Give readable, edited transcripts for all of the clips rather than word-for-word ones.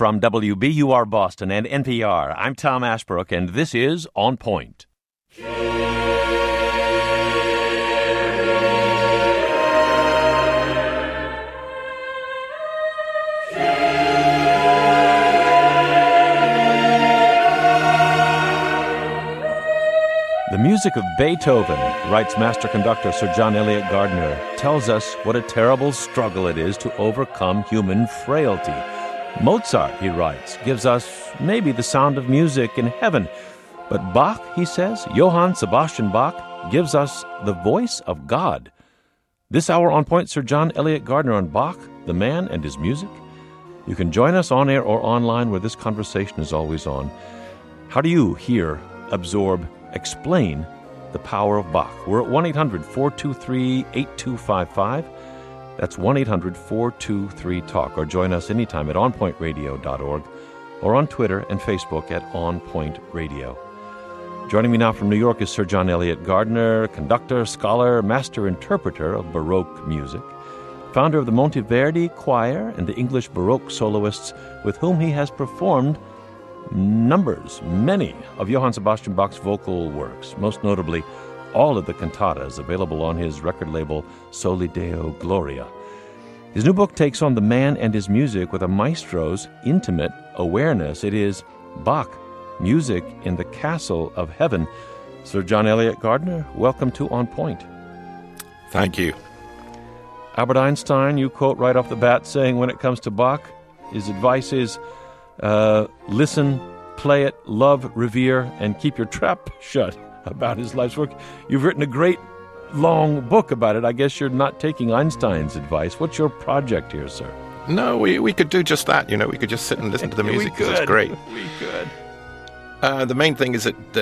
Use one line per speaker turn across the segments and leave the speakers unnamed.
From WBUR Boston and NPR, I'm Tom Ashbrook, and this is On Point. The music of Beethoven, writes master conductor Sir John Eliot Gardiner, tells us what a terrible struggle it is to overcome human frailty. Mozart, he writes, gives us maybe the sound of music in heaven. But Bach, he says, Johann Sebastian Bach, gives us the voice of God. This hour On Point, Sir John Eliot Gardiner on Bach, the man and his music. You can join us on air or online where this conversation is always on. How do you hear, absorb, explain the power of Bach? We're at 1-800-423-8255. That's 1-800-423-TALK. Or join us anytime at onpointradio.org or on Twitter and Facebook at On Point Radio. Joining me now from New York is Sir John Eliot Gardiner, conductor, scholar, master interpreter of Baroque music, founder of the Monteverdi Choir and the English Baroque soloists with whom he has performed many of Johann Sebastian Bach's vocal works, most notably all of the cantatas available on his record label Soli Deo Gloria. His new book takes on the man and his music with a maestro's intimate awareness. It is Bach, Music in the Castle of Heaven. Sir John Eliot Gardiner, welcome to On Point.
Thank you.
Albert Einstein, you quote right off the bat, saying when it comes to Bach, his advice is listen, play it, love, revere, and keep your trap shut about his life's work. You've written a great, long book about it. I guess you're not taking Einstein's advice. What's your project here, sir?
No, we could do just that. We could just sit and listen to the music because it's great.
We could.
The main thing is that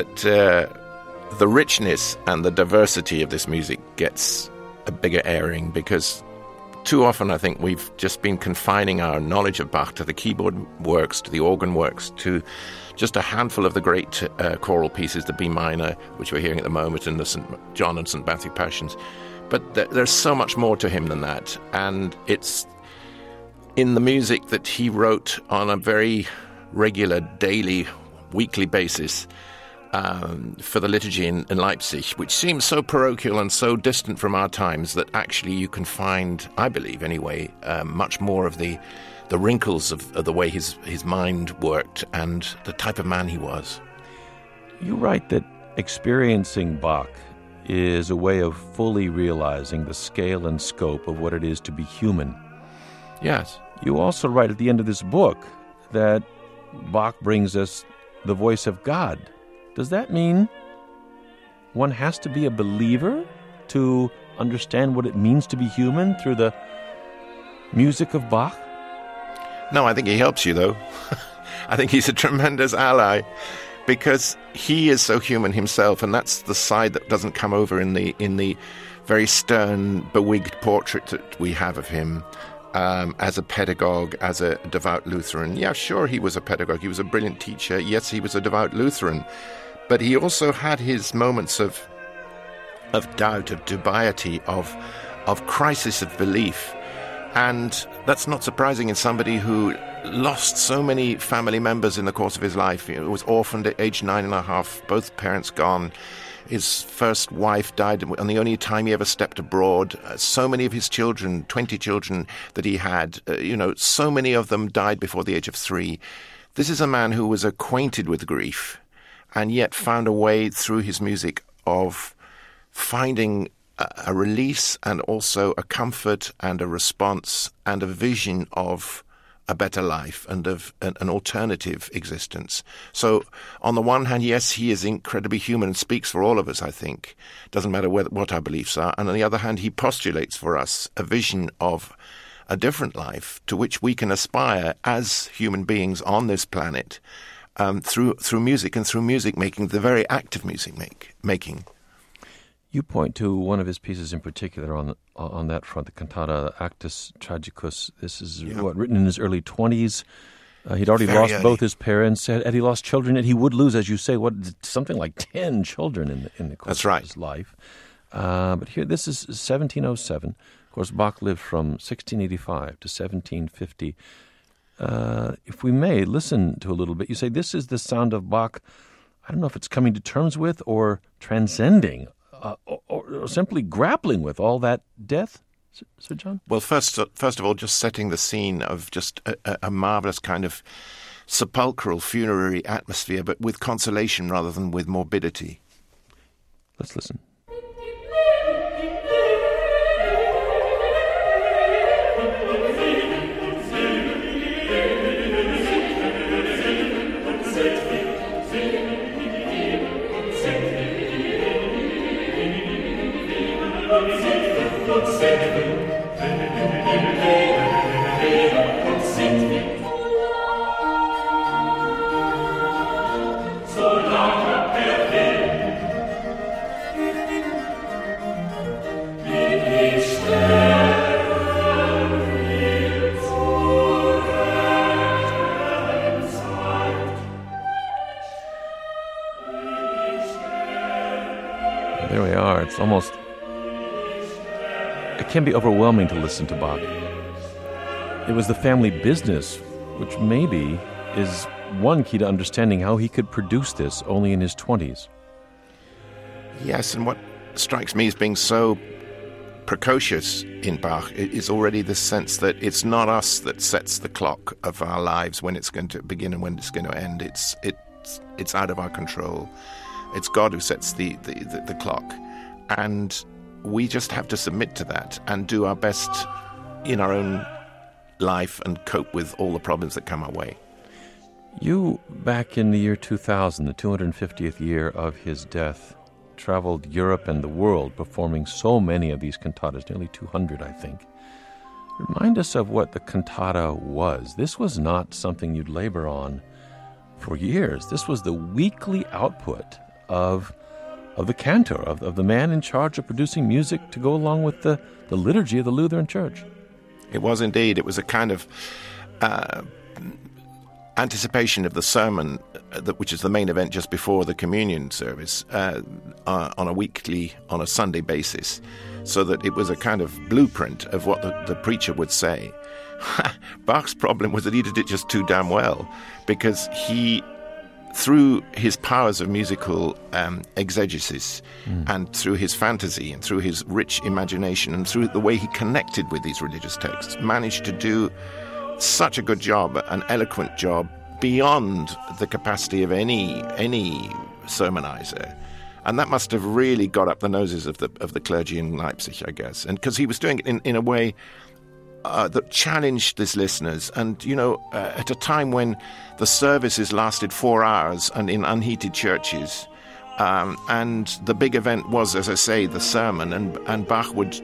the richness and the diversity of this music gets a bigger airing because too often I think we've just been confining our knowledge of Bach to the keyboard works, to the organ works, to just a handful of the great choral pieces, the B minor, which we're hearing at the moment, and the St. John and St. Matthew Passions. But there's so much more to him than that. And it's in the music that he wrote on a very regular, daily, weekly basis for the liturgy in Leipzig, which seems so parochial and so distant from our times that actually you can find, I believe anyway, much more of the wrinkles of the way his mind worked and the type of man he was.
You write that experiencing Bach is a way of fully realizing the scale and scope of what it is to be human.
Yes.
You also write at the end of this book that Bach brings us the voice of God. Does that mean one has to be a believer to understand what it means to be human through the music of Bach?
No, I think he helps you, though. I think he's a tremendous ally because he is so human himself, and that's the side that doesn't come over in the very stern, bewigged portrait that we have of him. As a pedagogue, as a devout Lutheran. Yeah, sure, he was a pedagogue. He was a brilliant teacher. Yes, he was a devout Lutheran. But he also had his moments of doubt, of dubiety, of crisis of belief. And that's not surprising in somebody who lost so many family members in the course of his life. He was orphaned at age 9.5, both parents gone. His first wife died on the only time he ever stepped abroad. So many of his children, 20 children that he had, so many of them died before the age of 3. This is a man who was acquainted with grief and yet found a way through his music of finding a release and also a comfort and a response and a vision of a better life and of an alternative existence. So on the one hand, yes, he is incredibly human and speaks for all of us, I think. Doesn't matter what our beliefs are. And on the other hand, he postulates for us a vision of a different life to which we can aspire as human beings on this planet through music and through music making, the very act of music making.
You point to one of his pieces in particular on that front, the cantata Actus Tragicus. This is written in his early 20s. He'd already lost both his parents. Had he lost children, and he would lose, as you say, something like 10 children in the course of his life. But here, this is 1707. Of course, Bach lived from 1685 to 1750. if we may, listen to a little bit. You say this is the sound of Bach, I don't know if it's coming to terms with or transcending or simply grappling with all that death, Sir John?
Well, first of all, just setting the scene of just a marvelous kind of sepulchral, funerary atmosphere, but with consolation rather than with morbidity.
Let's listen. There we are. It's almost... It can be overwhelming to listen to Bach. It was the family business, which maybe is one key to understanding how he could produce this only in his 20s.
Yes, and what strikes me as being so precocious in Bach is already this sense that it's not us that sets the clock of our lives, when it's going to begin and when it's going to end. It's out of our control. It's God who sets the clock. And we just have to submit to that and do our best in our own life and cope with all the problems that come our way.
You, back in the year 2000, the 250th year of his death, traveled Europe and the world performing so many of these cantatas, nearly 200, I think. Remind us of what the cantata was. This was not something you'd labor on for years. This was the weekly output of the cantor, of the man in charge of producing music to go along with the liturgy of the Lutheran Church.
It was indeed. It was a kind of anticipation of the sermon, which is the main event just before the communion service, on a Sunday basis, so that it was a kind of blueprint of what the preacher would say. Bach's problem was that he did it just too damn well, because he, through his powers of musical exegesis and through his fantasy and through his rich imagination and through the way he connected with these religious texts, managed to do such a good job, an eloquent job, beyond the capacity of any sermonizer. And that must have really got up the noses of the clergy in Leipzig, I guess. And because he was doing it in a way that challenged his listeners. And, at a time when the services lasted 4 hours and in unheated churches, and the big event was, as I say, the sermon, and Bach would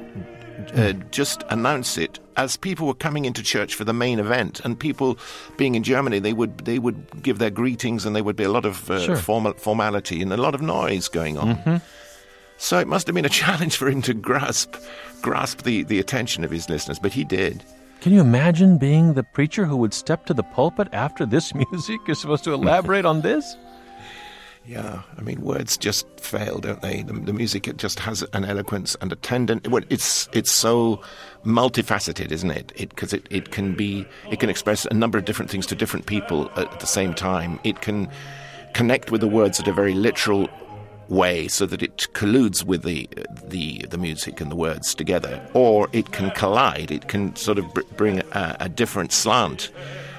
just announce it as people were coming into church for the main event. And people being in Germany, they would give their greetings, and there would be a lot of formality and a lot of noise going on. Mm-hmm. So it must have been a challenge for him to grasp the attention of his listeners, but he did.
Can you imagine being the preacher who would step to the pulpit after this music? You're supposed to elaborate on this?
Yeah, I mean, words just fail, don't they? The music, it just has an eloquence and a tendon. Well, it's so multifaceted, isn't it? Because it can express a number of different things to different people at the same time. It can connect with the words at a very literal way, so that it colludes with the music and the words together, or it can collide. It can sort of bring a different slant,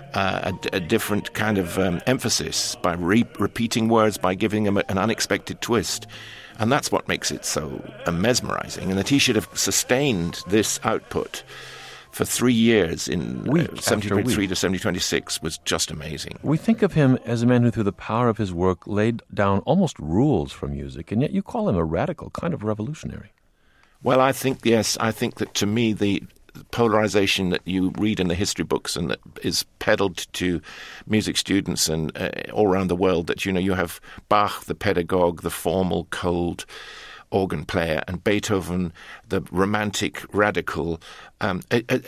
a different kind of emphasis by repeating words, by giving them an unexpected twist. And that's what makes it so mesmerizing. And that he should have sustained this output for 3 years in 1723 to 1726 was just amazing.
We think of him as a man who, through the power of his work, laid down almost rules for music, and yet you call him a radical, kind of revolutionary.
Well, I think that to me, the polarization that you read in the history books and that is peddled to music students and all around the world, that, you have Bach, the pedagogue, the formal, cold organ player, and Beethoven, the romantic, radical, are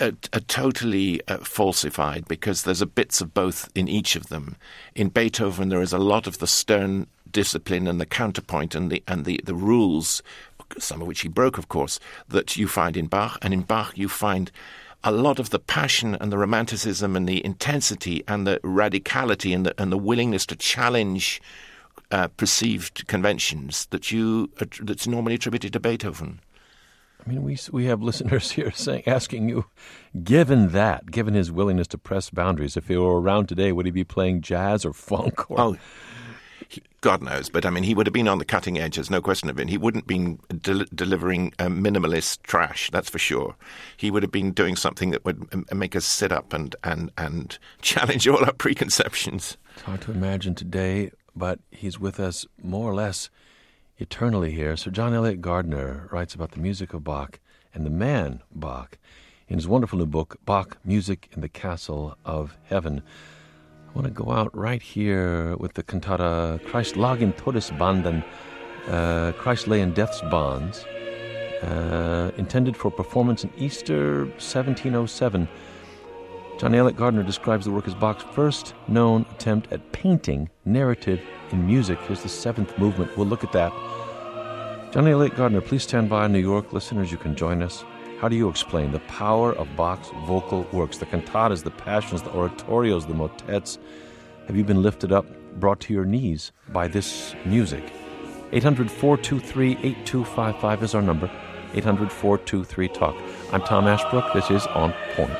totally falsified, because there's a bits of both in each of them. In Beethoven, there is a lot of the stern discipline and the counterpoint and the rules, some of which he broke, of course, that you find in Bach. And in Bach, you find a lot of the passion and the romanticism and the intensity and the radicality and the willingness to challenge perceived conventions that's normally attributed to Beethoven.
I mean, we have listeners here asking you, given his willingness to press boundaries, if he were around today, would he be playing jazz or funk?
God knows, but I mean, he would have been on the cutting edge, there's no question of it. He wouldn't have been delivering minimalist trash, that's for sure. He would have been doing something that would make us sit up and challenge all our preconceptions.
It's hard to imagine today, but he's with us more or less eternally here. Sir John Eliot Gardiner writes about the music of Bach and the man Bach in his wonderful new book, Bach, Music in the Castle of Heaven. I want to go out right here with the cantata Christ lag in Todesbanden, Christ lay in Death's Bonds, intended for performance in Easter 1707. John Eliot Gardiner describes the work as Bach's first known attempt at painting narrative in music. Here's the seventh movement. We'll look at that. John Eliot Gardiner, please stand by in New York. Listeners, you can join us. How do you explain the power of Bach's vocal works, the cantatas, the passions, the oratorios, the motets? Have you been lifted up, brought to your knees by this music? 800-423-8255 is our number. 800-423-TALK. I'm Tom Ashbrook. This is On Point.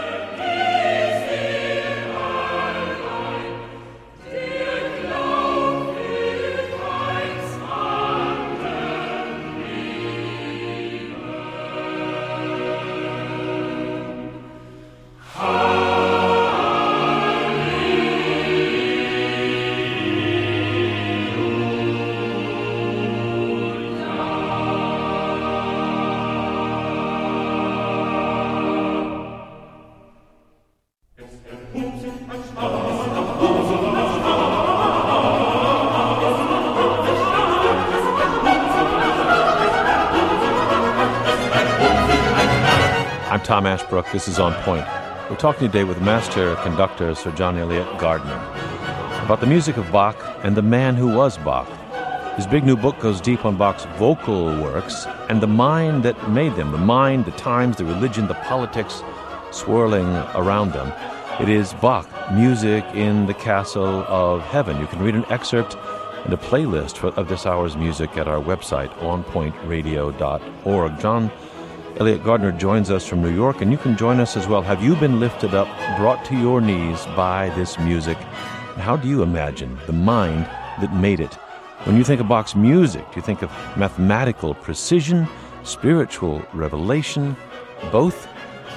I'm Tom Ashbrook. This is On Point. We're talking today with master conductor Sir John Eliot Gardiner about the music of Bach and the man who was Bach. His big new book goes deep on Bach's vocal works and the mind that made them, the mind, the times, the religion, the politics swirling around them. It is Bach, Music in the Castle of Heaven. You can read an excerpt and a playlist of this hour's music at our website, onpointradio.org. John Eliot Gardiner joins us from New York, and you can join us as well. Have you been lifted up, brought to your knees by this music? And how do you imagine the mind that made it? When you think of Bach's music, do you think of mathematical precision, spiritual revelation, both?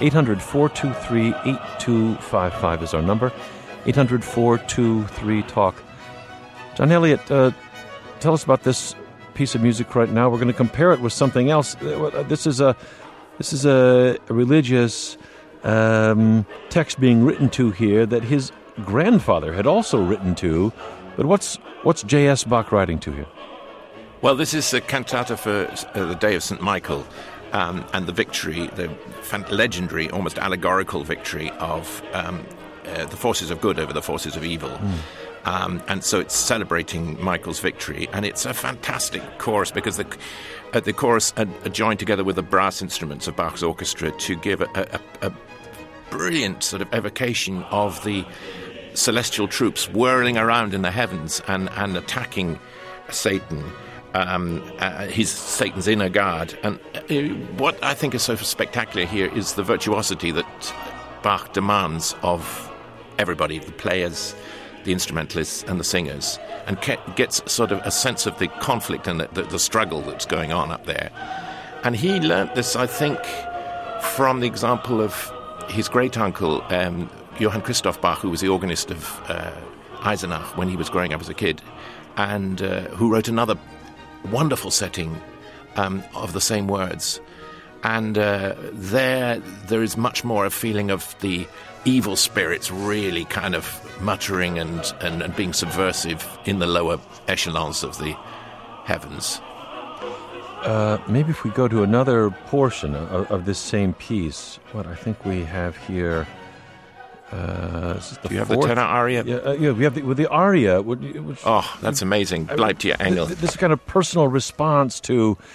800-423-8255 is our number. 800-423-TALK. John Eliot, tell us about this piece of music right now. We're going to compare it with something else. This is a religious text being written to here that his grandfather had also written to. But what's J.S. Bach writing to here?
Well, this is a cantata for the Day of St. Michael and the victory, the legendary, almost allegorical victory of the forces of good over the forces of evil. And so it's celebrating Michael's victory, and it's a fantastic chorus because the chorus are joined together with the brass instruments of Bach's orchestra to give a brilliant sort of evocation of the celestial troops whirling around in the heavens and attacking Satan. Satan's inner guard. And what I think is so spectacular here is the virtuosity that Bach demands of everybody, the players, the instrumentalists and the singers, and gets sort of a sense of the conflict and the struggle that's going on up there. And he learnt this, I think, from the example of his great-uncle, Johann Christoph Bach, who was the organist of Eisenach when he was growing up as a kid, and who wrote another wonderful setting of the same words. And there is much more a feeling of the evil spirits really kind of muttering and being subversive in the lower echelons of the heavens.
Maybe if we go to another portion of this same piece, what I think we have here.
Do you have the tenor aria?
Yeah, we have the aria.
That's amazing. Bleibt ihr Engel.
This kind of personal response to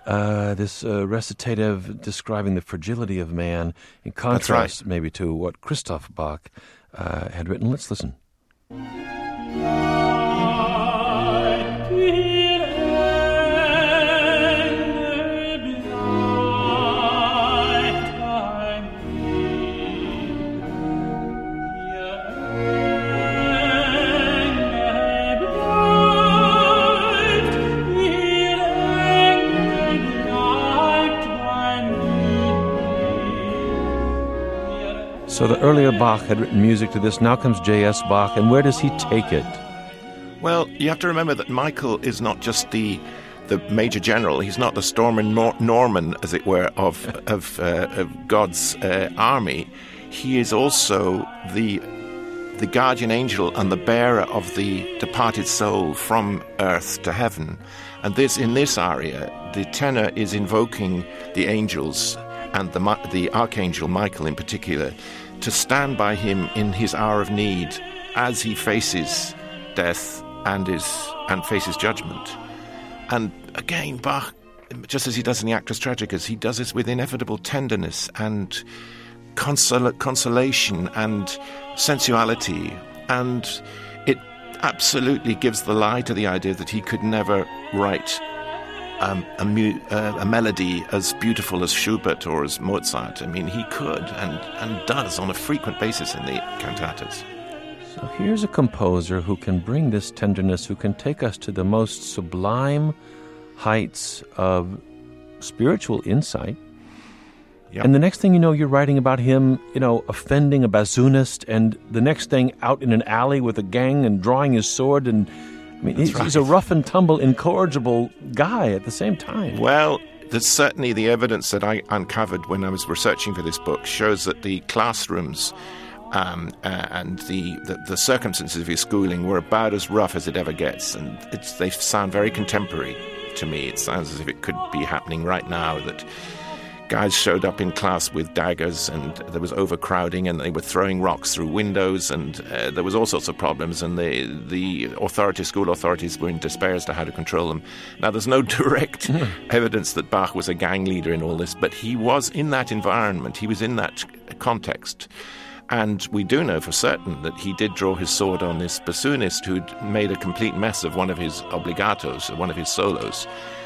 this recitative describing the fragility of man, in contrast maybe to what Christoph Bach had written. Let's listen. So the earlier Bach had written music to this. Now comes J.S. Bach, and where does he take it?
Well, you have to remember that Michael is not just the major general. He's not the Stormin Norman, as it were, of God's army. He is also the guardian angel and the bearer of the departed soul from earth to heaven. And in this aria, the tenor is invoking the angels and the archangel Michael in particular, to stand by him in his hour of need as he faces death and faces judgment. And again, Bach, just as he does in the Actus Tragicus, he does this with inevitable tenderness and consolation and sensuality, and it absolutely gives the lie to the idea that he could never write a melody as beautiful as Schubert or as Mozart. I mean, he could and does on a frequent basis in the cantatas.
So here's a composer who can bring this tenderness, who can take us to the most sublime heights of spiritual insight.
Yep.
And the next thing you know, you're writing about him, offending a bassoonist, and the next thing out in an alley with a gang and drawing his sword, and he's a rough and tumble, incorrigible guy at the same time.
Well, there's certainly the evidence that I uncovered when I was researching for this book shows that the classrooms and the circumstances of his schooling were about as rough as it ever gets, and they sound very contemporary to me. It sounds as if it could be happening right now, that guys showed up in class with daggers, and there was overcrowding, and they were throwing rocks through windows, and there was all sorts of problems, and the school authorities were in despair as to how to control them. Now, there's no direct evidence that Bach was a gang leader in all this, but he was in that environment, he was in that context. And we do know for certain that he did draw his sword on this bassoonist who'd made a complete mess of one of his obligatos, one of his solos.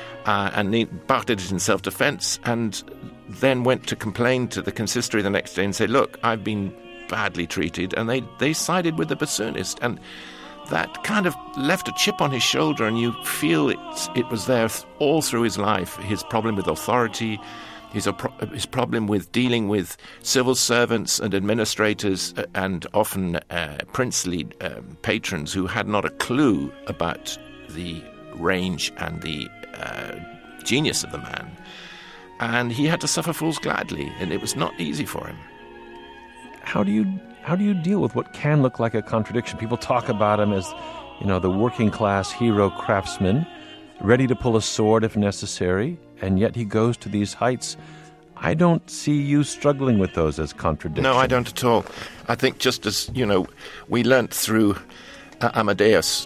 And Bach did it in self-defense, and then went to complain to the consistory the next day and say, look, I've been badly treated. And they sided with the bassoonist. And that kind of left a chip on his shoulder, and you feel it was there all through his life. His problem with authority, his problem with dealing with civil servants and administrators and often princely patrons who had not a clue about the range and the genius of the man. And he had to suffer fools gladly, and it was not easy for him.
How do you deal with what can look like a contradiction? People talk about him as, the working class hero craftsman, ready to pull a sword if necessary, and yet he goes to these heights. I don't see you struggling with those as contradictions.
No, I don't at all. I think just as, we learnt through Amadeus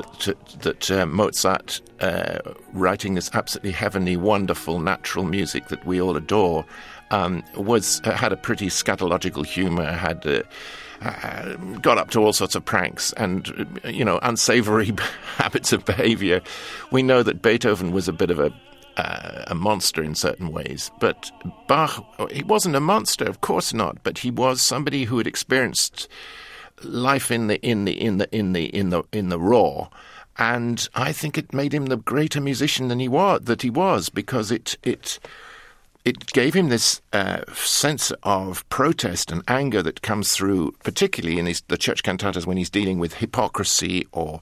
that Mozart, writing this absolutely heavenly, wonderful, natural music that we all adore, had a pretty scatological humor, got up to all sorts of pranks and, unsavory habits of behavior. We know that Beethoven was a bit of a monster in certain ways, but Bach, he wasn't a monster, of course not, but he was somebody who had experienced life in the raw, and I think it made him the greater musician than he was, because it gave him this sense of protest and anger that comes through, particularly in the church cantatas when he's dealing with hypocrisy or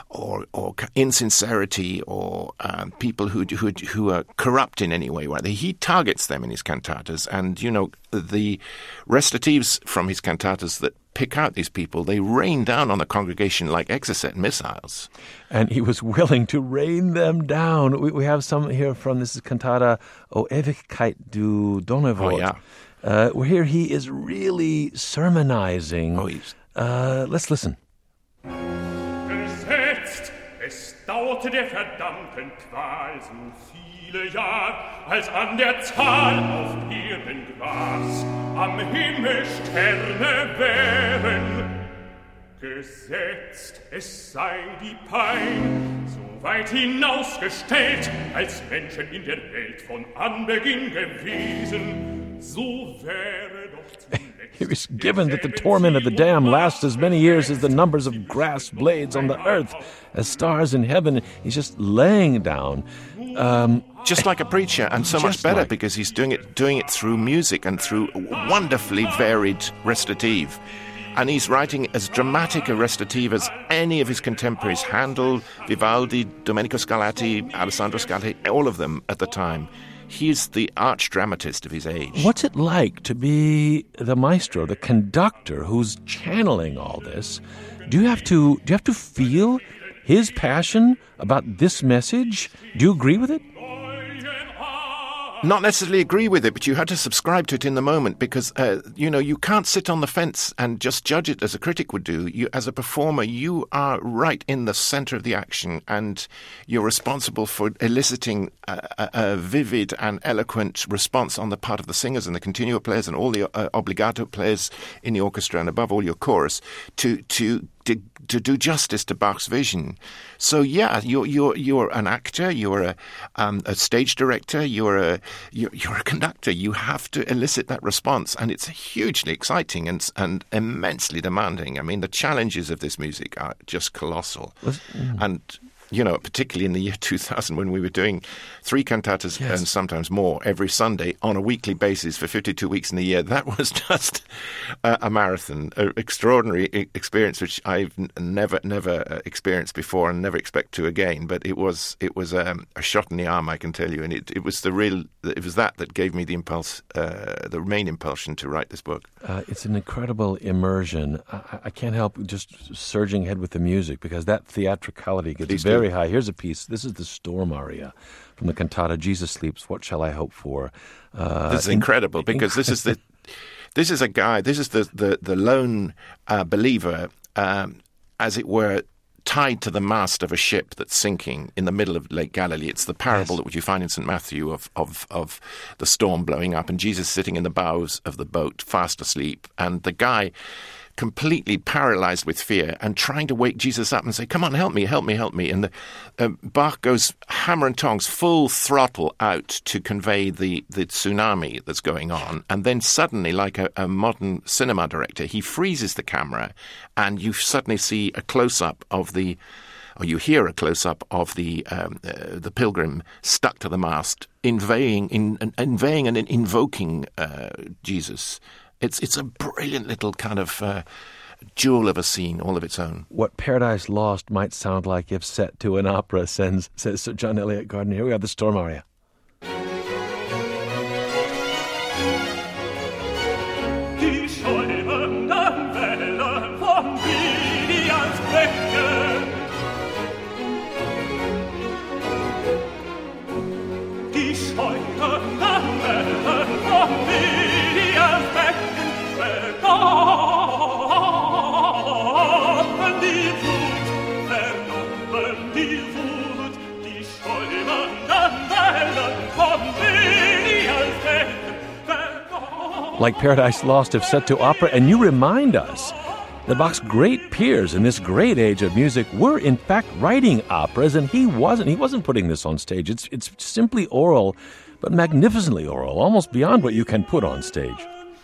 insincerity or people who are corrupt in any way. Rather, he targets them in his cantatas, and the recitatives from his cantatas that pick out these people, they rain down on the congregation like Exocet missiles.
And he was willing to rain them down. We have some here from this cantata, O Ewigkeit du Donnerwort.
Oh, yeah.
Where here he is really sermonizing.
Oh,
let's listen.
Es dauerte der verdammten Qual so viele Jahr, als an der Zahl auf Erden Gras am Himmel Sterne wären. Gesetzt, es sei die Pein so weit hinausgestellt, als Menschen in der Welt von Anbeginn gewesen, so wäre doch
He was given that the torment of the damned lasts as many years as the numbers of grass blades on the earth, as stars in heaven. He's just laying down.
Just like a preacher, and so much better because he's doing it through music and through wonderfully varied recitative. And he's writing as dramatic a recitative as any of his contemporaries, Handel, Vivaldi, Domenico Scarlatti, Alessandro Scarlatti, all of them at the time. He's the arch-dramatist of his age.
What's it like to be the maestro, the conductor who's channeling all this? Do you have to feel his passion about this message? Do you agree with it?
Not necessarily agree with it, but you had to subscribe to it in the moment because, you can't sit on the fence and just judge it as a critic would do. You, as a performer, you are right in the center of the action and you're responsible for eliciting a vivid and eloquent response on the part of the singers and the continuo players and all the obbligato players in the orchestra and above all your chorus to do justice to Bach's vision. So yeah, you're an actor, you're a stage director, you're a conductor. You have to elicit that response, and it's hugely exciting and immensely demanding. I mean, the challenges of this music are just colossal, and particularly in the year 2000 when we were doing 3 cantatas and sometimes more every Sunday on a weekly basis for 52 weeks in the year. That was just a marathon, an extraordinary experience which I've never experienced before and never expect to again. But it was a shot in the arm, I can tell you, and it was that gave me the impulse, the main impulsion to write this book.
It's an incredible immersion. I can't help just surging ahead with the music because that theatricality gets very high. Here's a piece. This is the Storm aria from the cantata Jesus Sleeps. What shall I hope for?
This is incredible because this is a guy. This is the lone believer, as it were, tied to the mast of a ship that's sinking in the middle of Lake Galilee. It's the parable that you find in St. Matthew of the storm blowing up and Jesus sitting in the bows of the boat, fast asleep, and the guy completely paralyzed with fear and trying to wake Jesus up and say, come on, help me. And Bach goes hammer and tongs, full throttle out to convey the tsunami that's going on. And then suddenly, like a modern cinema director, he freezes the camera and you suddenly see a close-up of you hear a close-up of the pilgrim stuck to the mast, inveighing and invoking Jesus. It's a brilliant little kind of jewel of a scene all of its own.
What Paradise Lost might sound like if set to an opera, says Sir John Eliot Gardiner. Here we have the Storm aria. Like Paradise Lost if set to opera, and you remind us that Bach's great peers in this great age of music were in fact writing operas, and he wasn't putting this on stage. It's simply oral, but magnificently oral, almost beyond what you can put on stage.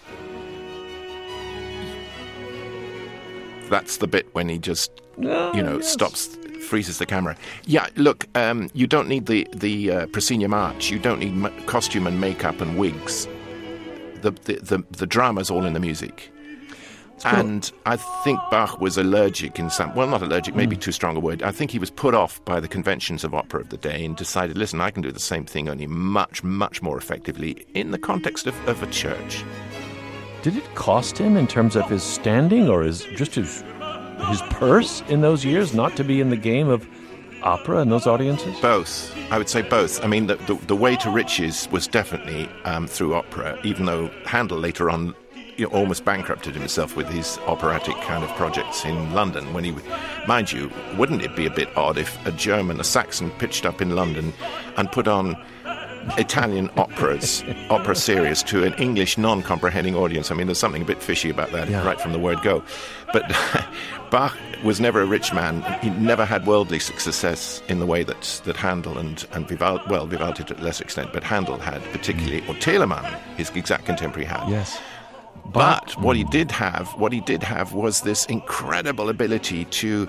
That's the bit when he just stops, freezes the camera. Yeah, look, you don't need the proscenium arch. You don't need costume and makeup and wigs. The drama's all in the music. And I think Bach was allergic not allergic, maybe too strong a word. I think he was put off by the conventions of opera of the day and decided, listen, I can do the same thing, only much, much more effectively in the context of a church.
Did it cost him in terms of his standing or his purse in those years not to be in the game of opera and those audiences?
Both. I would say both. I mean, the way to riches was definitely through opera, even though Handel later on almost bankrupted himself with his operatic kind of projects in London. When he, mind you, wouldn't it be a bit odd if a Saxon, pitched up in London and put on Italian opera series to an English non-comprehending audience? I mean, there's something a bit fishy about that right from the word go. But Bach was never a rich man. He never had worldly success in the way that Handel and Vivaldi to a lesser extent, but Handel had particularly, or Telemann, his exact contemporary, had.
Yes.
But what he did have was this incredible ability to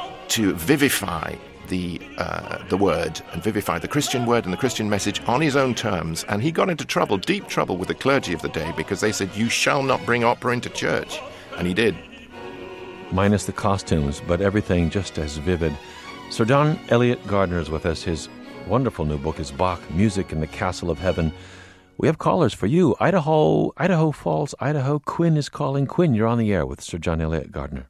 vivify the word, and vivify the Christian word and the Christian message on his own terms. And he got into trouble, deep trouble, with the clergy of the day, because they said, "You shall not bring opera into church," and he did.
Minus the costumes, but everything just as vivid. Sir John Eliot Gardiner is with us. His wonderful new book is Bach, Music in the Castle of Heaven. We have callers for you. Idaho Falls, Idaho. Quinn is calling. Quinn, you're on the air with Sir John Eliot Gardiner.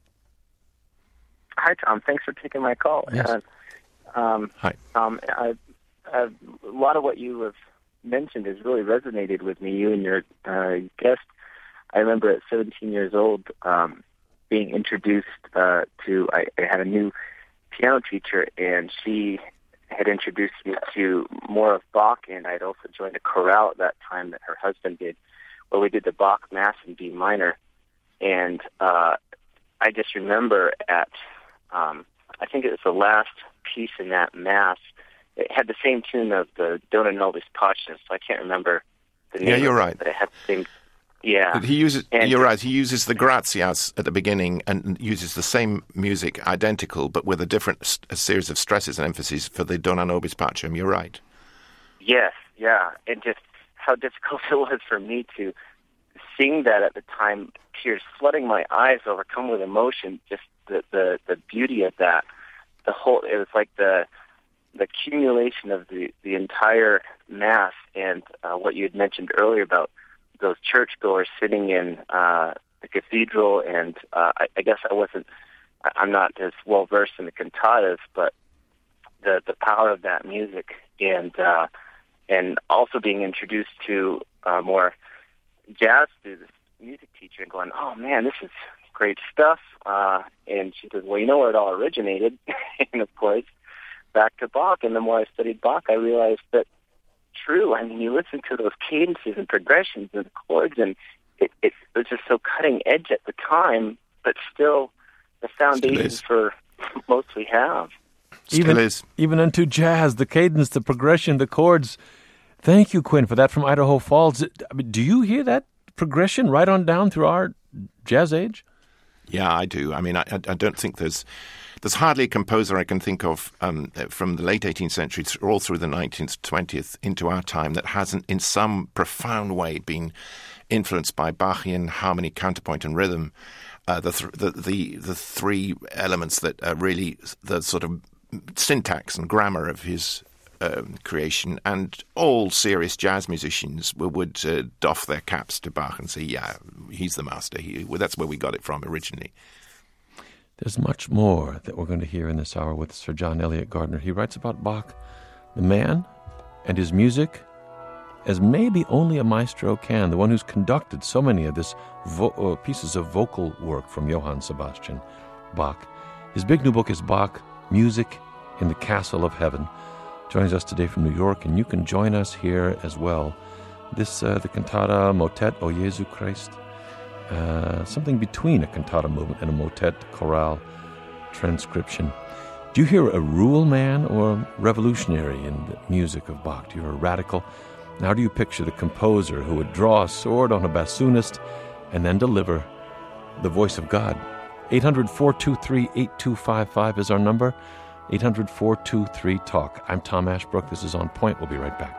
Hi, Tom. Thanks for taking my call.
Yes.
Hi.
A lot of what you have mentioned has really resonated with me. You and your guest. I remember at 17 years old being introduced to. I had a new piano teacher, and she had introduced me to more of Bach, and I'd also joined a chorale at that time that her husband did, where we did the Bach Mass in B minor. And I just remember at, I think it was the last piece in that Mass, it had the same tune of the Dona Nobis Pacem, so I can't remember the name.
Yeah, you're right.
But it had the same. Yeah.
But you're right. He uses the gratias at the beginning and uses the same music, identical, but with a series of stresses and emphases for the Dona Nobis Pacem. You're right. Yes,
yeah. And just how difficult it was for me to sing that at the time, tears flooding my eyes, overcome with emotion, just the beauty of that. It was like the accumulation of the entire Mass, and what you had mentioned earlier about those churchgoers sitting in the cathedral, and I guess I'm not as well versed in the cantatas, but the power of that music, and also being introduced to more jazz through this music teacher, and going, "Oh man, this is great stuff." And she says, "Well, you know where it all originated," and of course, back to Bach. And the more I studied Bach, I realized that. True. I mean, you listen to those cadences and progressions and chords, and it was just so cutting edge at the time, but still the foundation for most we have.
Even into jazz, the cadence, the progression, the chords. Thank you, Quinn, for that from Idaho Falls. I mean, do you hear that progression right on down through our jazz age?
Yeah, I do. I mean, I don't think there's hardly a composer I can think of from the late 18th century all through the 19th, 20th into our time that hasn't in some profound way been influenced by Bachian harmony, counterpoint, and rhythm. The three elements that are really the sort of syntax and grammar of his creation, and all serious jazz musicians would doff their caps to Bach and say, "Yeah, he's the master. That's where we got it from originally."
There's much more that we're going to hear in this hour with Sir John Eliot Gardiner. He writes about Bach, the man, and his music, as maybe only a maestro can, the one who's conducted so many of this pieces of vocal work from Johann Sebastian Bach. His big new book is Bach, Music in the Castle of Heaven. Joins us today from New York, and you can join us here as well. The cantata Motet, O Jesu Christ, something between a cantata movement and a motet chorale transcription. Do you hear a rule man or a revolutionary in the music of Bach? Do you hear a radical? Now do you picture the composer who would draw a sword on a bassoonist and then deliver the voice of God? 800-423-8255 is our number. 800-423-TALK. I'm Tom Ashbrook. This is On Point. We'll be right back.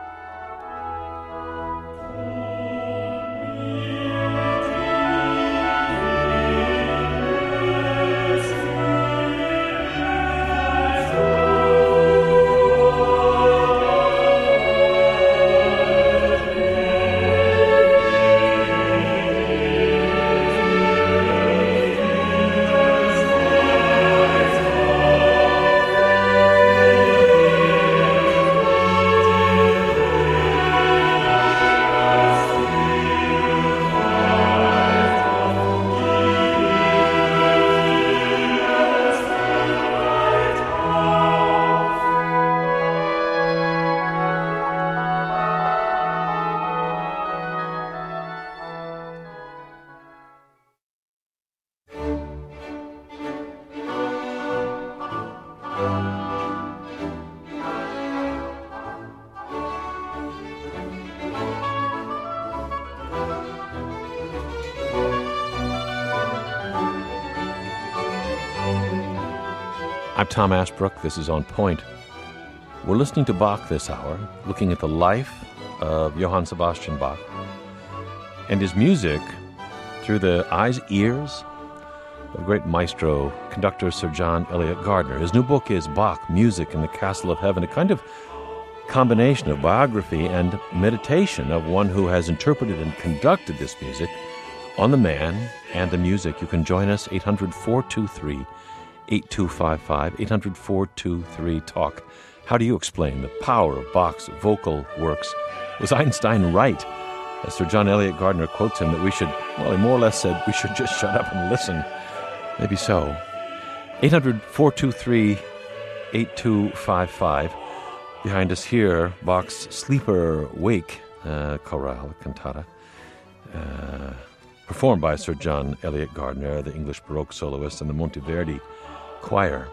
I'm Tom Ashbrook. This is On Point. We're listening to Bach this hour, looking at the life of Johann Sebastian Bach and his music through the eyes, ears of the great maestro, conductor Sir John Eliot Gardiner. His new book is Bach, Music in the Castle of Heaven, a kind of combination of biography and meditation of one who has interpreted and conducted this music on the man and the music. You can join us, 800-423-8255, 800-423-TALK. How do you explain the power of Bach's vocal works? Was Einstein right? As Sir John Eliot Gardiner quotes him, that we should, well, he more or less said we should just shut up and listen. Maybe so. 800-423-8255. Behind us here, Bach's Sleeper Wake chorale cantata, performed by Sir John Eliot Gardiner, the English Baroque soloist, and the Monteverdi Choir.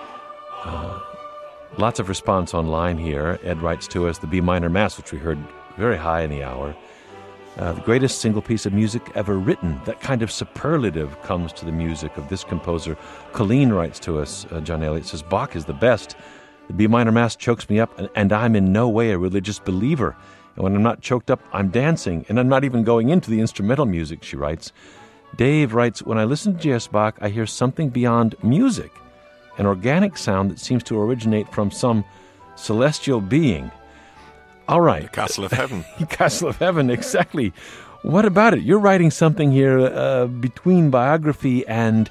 Lots of response online here. Ed writes to us, the B minor Mass, which we heard very high in the hour, the greatest single piece of music ever written. That kind of superlative comes to the music of this composer. Colleen writes to us, John Eliot says, Bach is the best. The B minor Mass chokes me up, and I'm in no way a religious believer. And when I'm not choked up, I'm dancing, and I'm not even going into the instrumental music, she writes. Dave writes, when I listen to J.S. Bach, I hear something beyond music, an organic sound that seems to originate from some celestial being. All right.
The Castle of Heaven.
Castle of Heaven, exactly. What about it? You're writing something here between biography and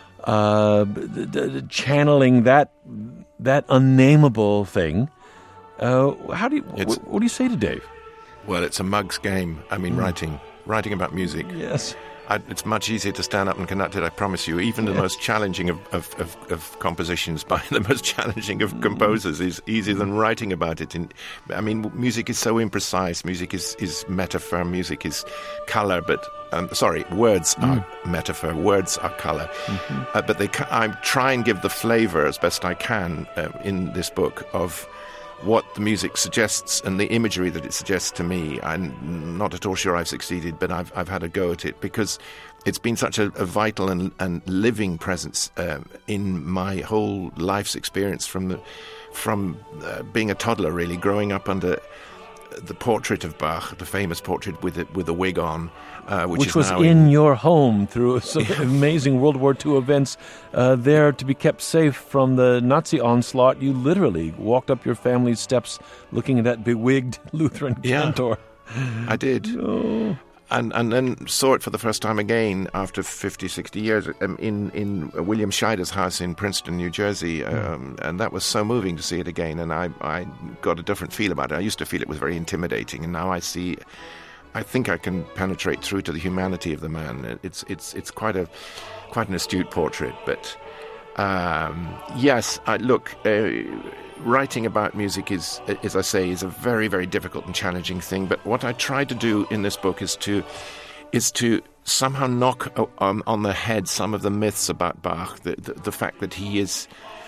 channeling that unnameable thing. What do you say to Dave?
Well, it's a mug's game. I mean, writing about music.
Yes.
It's much easier to stand up and conduct it, I promise you. Even the most challenging of compositions by the most challenging of composers is easier than writing about it. Music is so imprecise. Music is metaphor. Music is color. But words are metaphor. Words are color. But I try and give the flavor as best I can in this book of what the music suggests and the imagery that it suggests to me. I'm not at all sure I've succeeded, but I've had a go at it because it's been such a vital and living presence in my whole life's experience from being a toddler, really, growing up under the portrait of Bach, the famous portrait with a wig on, which was now
in your home through some amazing World War II events. There to be kept safe from the Nazi onslaught, you literally walked up your family's steps looking at that bewigged Lutheran cantor.
I did.
Oh.
And then saw it for the first time again after 50, 60 years in William Scheider's house in Princeton, New Jersey. And that was so moving to see it again. And I got a different feel about it. I used to feel it was very intimidating. And now I think I can penetrate through to the humanity of the man. It's quite an astute portrait. But yes, writing about music is, as I say, is a very, very difficult and challenging thing. But what I try to do in this book is to somehow knock on the head some of the myths about Bach. The fact that he is,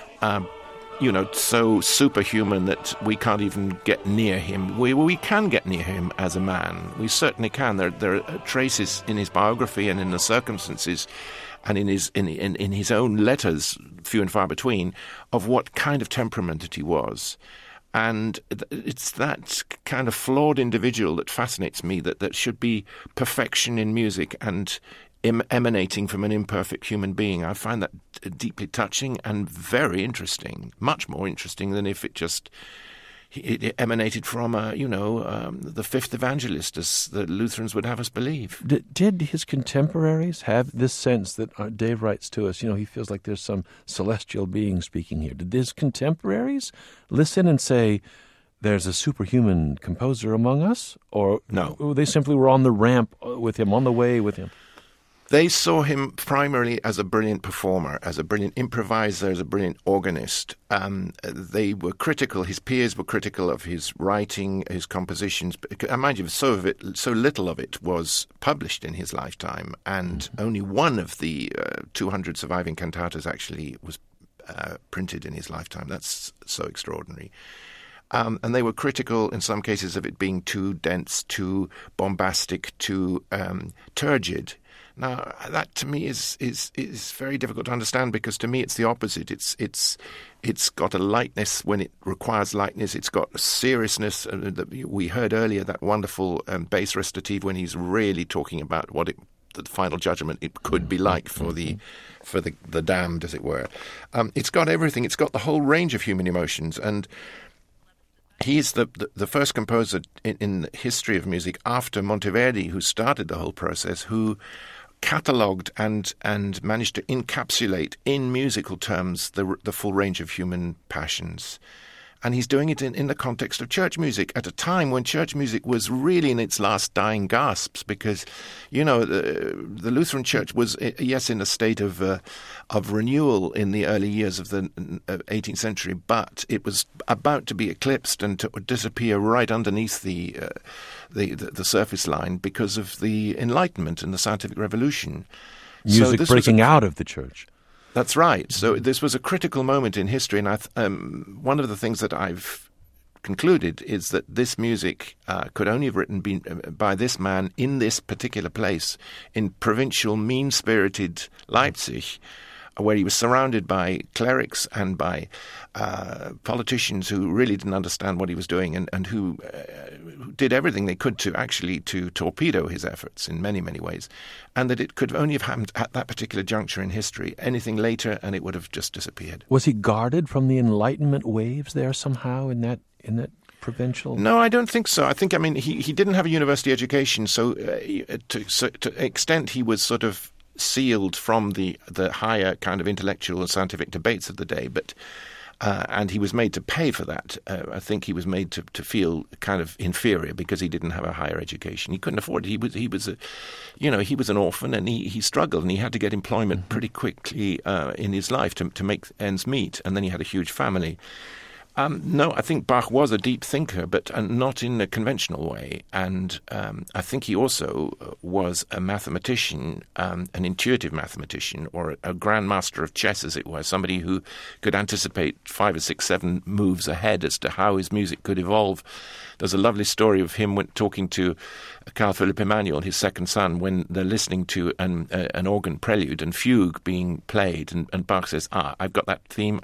so superhuman that we can't even get near him. We can get near him as a man. We certainly can. There are traces in his biography and in the circumstances and in his own letters, few and far between, of what kind of temperament that he was. And it's that kind of flawed individual that fascinates me, that should be perfection in music and emanating from an imperfect human being. I find that deeply touching and very interesting, much more interesting than if it emanated from, the fifth evangelist, as the Lutherans would have us believe.
Did his contemporaries have this sense that Dave writes to us, he feels like there's some celestial being speaking here? Did his contemporaries listen and say, there's a superhuman composer among us? Or
no,
they simply were on the ramp with him, on the way with him?
They saw him primarily as a brilliant performer, as a brilliant improviser, as a brilliant organist. They were critical, his peers were critical of his writing, his compositions. Mind you, so little of it was published in his lifetime, and only one of the 200 surviving cantatas actually was printed in his lifetime. That's so extraordinary. And they were critical in some cases of it being too dense, too bombastic, too turgid. Now, that to me is very difficult to understand, because to me it's the opposite. It's got a lightness when it requires lightness. It's got a seriousness. We heard earlier that wonderful bass recitative when he's really talking about the final judgment it could be like for the damned, as it were. It's got everything. It's got the whole range of human emotions, and he is the first composer in the history of music after Monteverdi, who started the whole process, who catalogued and managed to encapsulate in musical terms the full range of human passions. And he's doing it in the context of church music at a time when church music was really in its last dying gasps, because, the Lutheran Church was, yes, in a state of renewal in the early years of the 18th century, but it was about to be eclipsed and to disappear right underneath the surface line because of the Enlightenment and the scientific revolution.
Music breaking out of the church.
That's right. So this was a critical moment in history, and one of the things that I've concluded is that this music could only have been by this man in this particular place, in provincial, mean-spirited Leipzig, where he was surrounded by clerics and by politicians who really didn't understand what he was doing, and who did everything they could to torpedo his efforts in many, many ways, and that it could only have happened at that particular juncture in history. Anything later, and it would have just disappeared.
Was he guarded from the Enlightenment waves there somehow in that provincial?
No, I don't think so. I mean, he didn't have a university education, so to extent he was sort of sealed from the higher kind of intellectual and scientific debates of the day, but and he was made to pay for that. I think he was made to feel kind of inferior because he didn't have a higher education. He couldn't afford it. He was an orphan, and he struggled, and he had to get employment pretty quickly in his life to make ends meet, and then he had a huge family. No, I think Bach was a deep thinker, but not in a conventional way. And I think he also was a mathematician, an intuitive mathematician, or a grandmaster of chess, as it were, somebody who could anticipate 5 or 6, 7 moves ahead as to how his music could evolve. There's a lovely story of him talking to Carl Philipp Emanuel, his second son, when they're listening to an organ prelude and fugue being played, and Bach says, I've got that theme,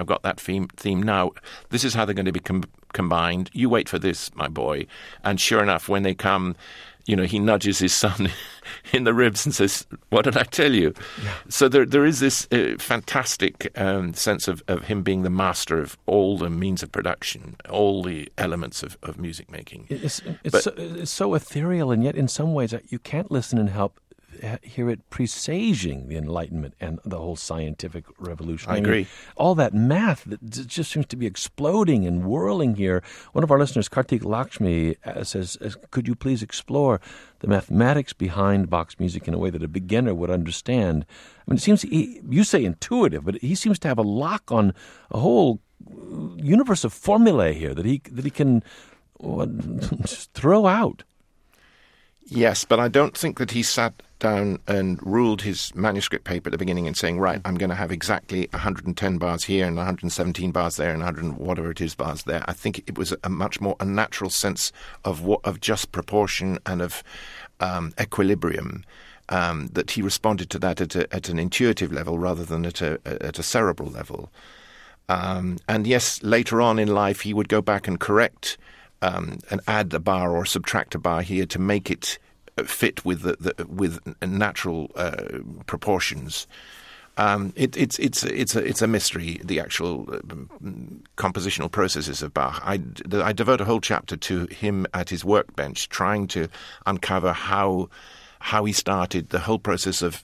now. This is how they're going to be combined. You wait for this, my boy. And sure enough, when they come, he nudges his son in the ribs and says, what did I tell you? Yeah. So there is this fantastic sense of him being the master of all the means of production, all the elements of music making.
It's so ethereal, and yet in some ways you can't listen and help hear it presaging the Enlightenment and the whole scientific revolution.
I agree.
All that math that just seems to be exploding and whirling here. One of our listeners, Kartik Lakshmi, says, could you please explore the mathematics behind Bach's music in a way that a beginner would understand? I mean, it seems, you say intuitive, but he seems to have a lock on a whole universe of formulae here that he can just throw out.
Yes, but I don't think that he sat down and ruled his manuscript paper at the beginning and saying, right, I'm going to have exactly 110 bars here and 117 bars there and 100 whatever it is bars there. I think it was a much more a natural sense of just proportion and of equilibrium, that he responded to that at an intuitive level rather than at a cerebral level. And yes, later on in life he would go back and correct and add a bar or subtract a bar here to make it fit with with natural proportions. It's a mystery, the actual compositional processes of Bach. I devote a whole chapter to him at his workbench, trying to uncover how he started the whole process of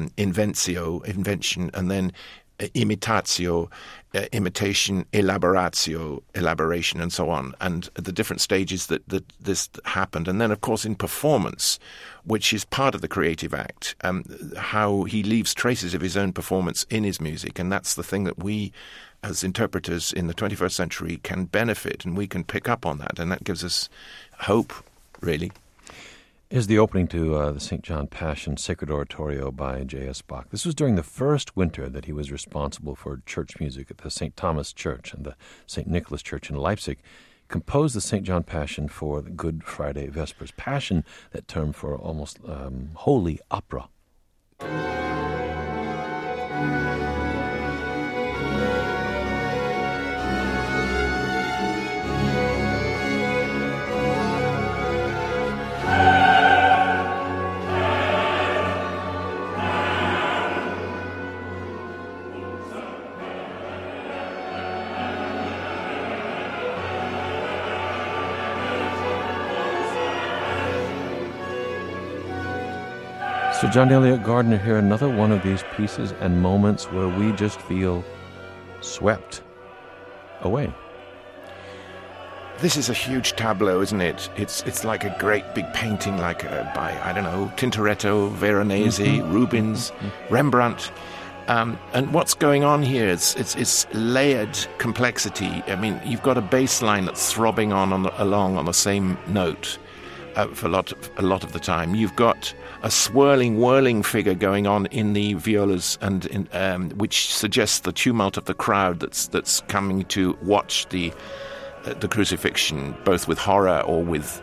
invention, and then imitatio, imitation, elaboration, and so on, and the different stages that this happened. And then, of course, in performance, which is part of the creative act, how he leaves traces of his own performance in his music. And that's the thing that we, as interpreters in the 21st century, can benefit, and we can pick up on that. And that gives us hope, really.
Is the opening to the St. John Passion Sacred Oratorio by J.S. Bach. This was during the first winter that he was responsible for church music at the St. Thomas Church and the St. Nicholas Church in Leipzig. Composed the St. John Passion for the Good Friday Vespers. Passion, that term for almost holy opera. Sir John Eliot Gardiner here, another one of these pieces and moments where we just feel swept away.
This is a huge tableau, isn't it? It's like a great big painting, like by, I don't know, Tintoretto, Veronese, Rubens, Rembrandt. And what's going on here is it's layered complexity. I mean, you've got a bass line that's throbbing along on the same note for a lot of the time. You've got a swirling, whirling figure going on in the violas, and which suggests the tumult of the crowd that's coming to watch the crucifixion, both with horror or with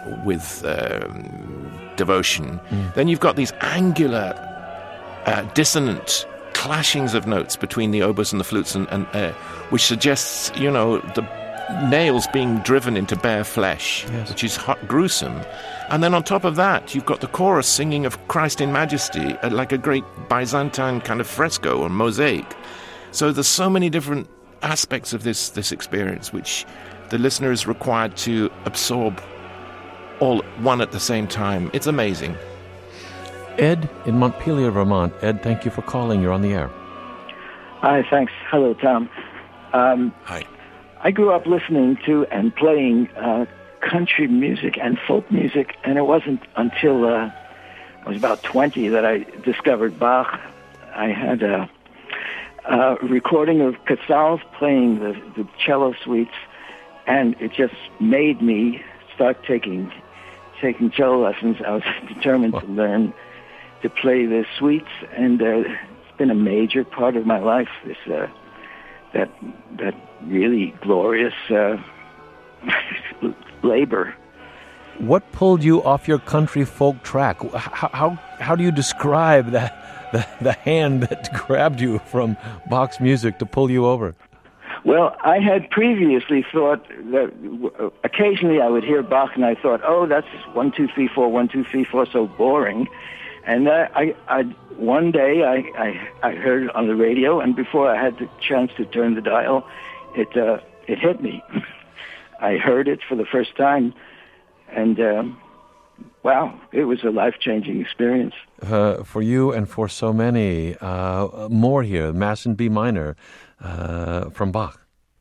devotion. Then you've got these angular, dissonant clashings of notes between the oboes and the flutes, and which suggests, the nails being driven into bare flesh, yes, which is gruesome. And then on top of that, you've got the chorus singing of Christ in Majesty, like a great Byzantine kind of fresco or mosaic. So there's so many different aspects of this experience which the listener is required to absorb all one at the same time. It's amazing.
Ed in Montpelier, Vermont. Ed, thank you for calling. You're on the air.
Hi, thanks. Hello, Tom.
Hi.
I grew up listening to and playing country music and folk music, and it wasn't until I was about 20 that I discovered Bach. I had a recording of Casals playing the cello suites, and it just made me start taking cello lessons. I was determined to learn to play the suites, and it's been a major part of my life, that really glorious labor.
What pulled you off your country folk track? How do you describe the hand that grabbed you from Bach's music to pull you over?
Well, I had previously thought that occasionally I would hear Bach and I thought, oh, that's 1, 2, 3, 4, 1, 2, 3, 4, so boring. And one day I heard it on the radio, and before I had the chance to turn the dial, it hit me. I heard it for the first time, and wow, it was a life-changing experience.
For you and for so many. More here, Mass in B minor from Bach.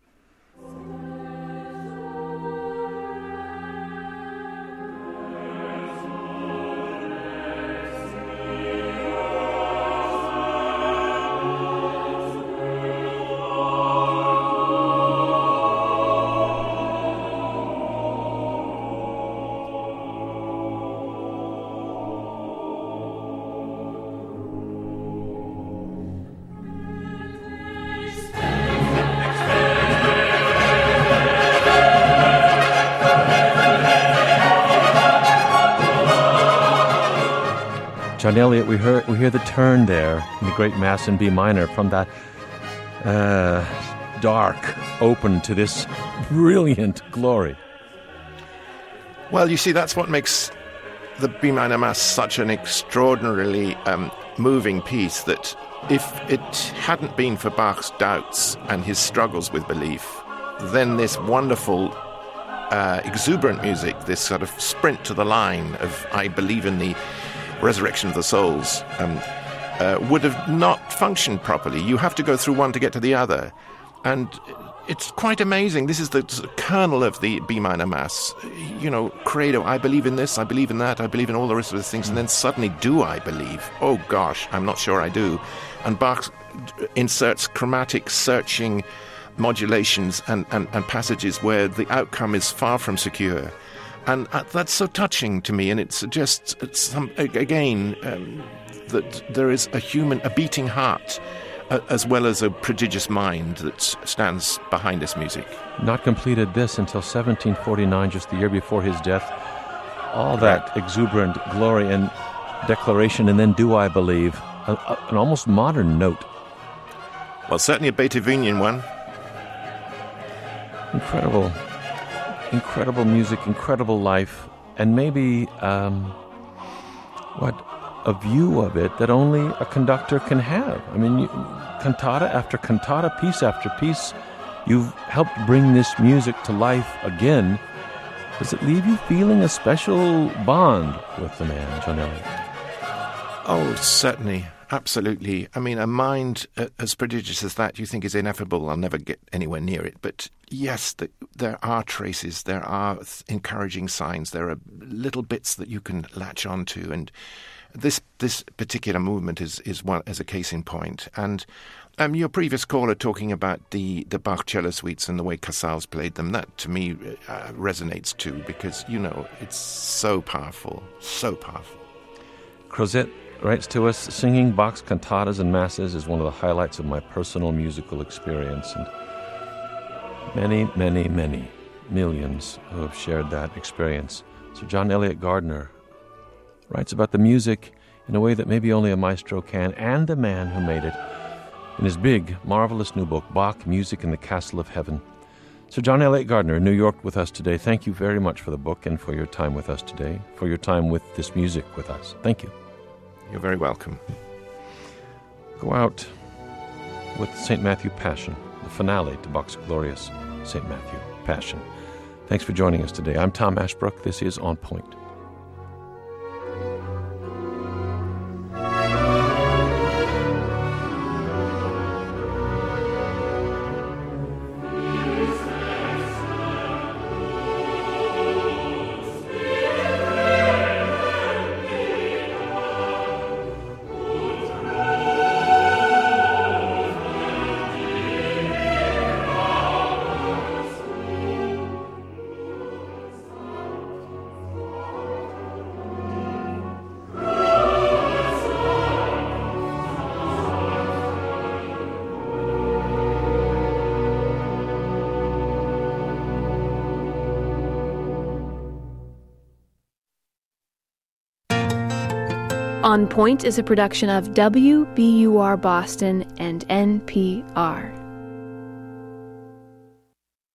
John Eliot, we hear the turn there in the great Mass in B minor from that dark open to this brilliant glory.
Well, you see, that's what makes the B minor Mass such an extraordinarily moving piece, that if it hadn't been for Bach's doubts and his struggles with belief, then this wonderful exuberant music, this sort of sprint to the line of I believe in the resurrection of the souls, would have not functioned properly. You have to go through one to get to the other. And it's quite amazing. This is the kernel of the B minor Mass. Credo, I believe in this, I believe in that, I believe in all the rest of the things, and then suddenly, do I believe? Oh gosh, I'm not sure I do. And Bach inserts chromatic, searching modulations and passages where the outcome is far from secure. And that's so touching to me, and it suggests, that there is a beating heart, as well as a prodigious mind that stands behind this music.
Not completed this until 1749, just the year before his death. All that exuberant glory, and declaration, and then Do I Believe, an almost modern note.
Well, certainly a Beethovenian one.
Incredible music, incredible life, and maybe a view of it that only a conductor can have. I mean, cantata after cantata, piece after piece, you've helped bring this music to life again. Does it leave you feeling a special bond with the man, John Elliott?
Oh, certainly. Absolutely. I mean, a mind as prodigious as that you think is ineffable. I'll never get anywhere near it. But yes, there are traces, there are encouraging signs, there are little bits that you can latch onto. And this particular movement is one as a case in point. And your previous caller talking about the Bach cello suites and the way Casals played them, that to me resonates too, because, it's so powerful, so powerful.
Crozet writes to us, singing Bach's cantatas and masses is one of the highlights of my personal musical experience. And many, many, many millions who have shared that experience. Sir John Elliott Gardiner writes about the music in a way that maybe only a maestro can, and the man who made it, in his big, marvelous new book, Bach, Music in the Castle of Heaven. Sir John Elliott Gardiner in New York with us today. Thank you very much for the book and for your time with us today, for your time with this music with us. Thank you.
You're very welcome.
Go out with St. Matthew Passion, the finale to Bach's glorious St. Matthew Passion. Thanks for joining us today. I'm Tom Ashbrook. This is On Point.
On Point is a production of WBUR Boston and NPR.